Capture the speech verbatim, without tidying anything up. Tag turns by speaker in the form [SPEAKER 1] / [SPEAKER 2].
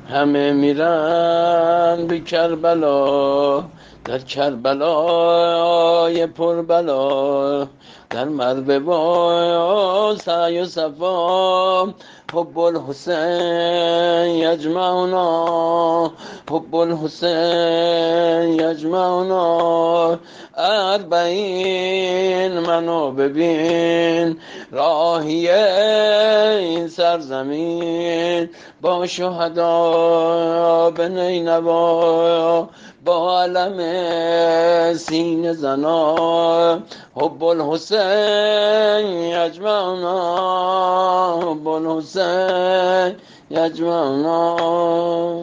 [SPEAKER 1] همه میرن به کربلا، در کربلای پربلا، در مرو با سعی و صفا، حب الحسین یجمعنا، حب الحسین یجمعنا. اربعین منو ببین، راهی این سرزمین، با شهدا به نینوا، با علم سینه زنا. حب الحسین یجمعنا، حب الحسین یجمعنا.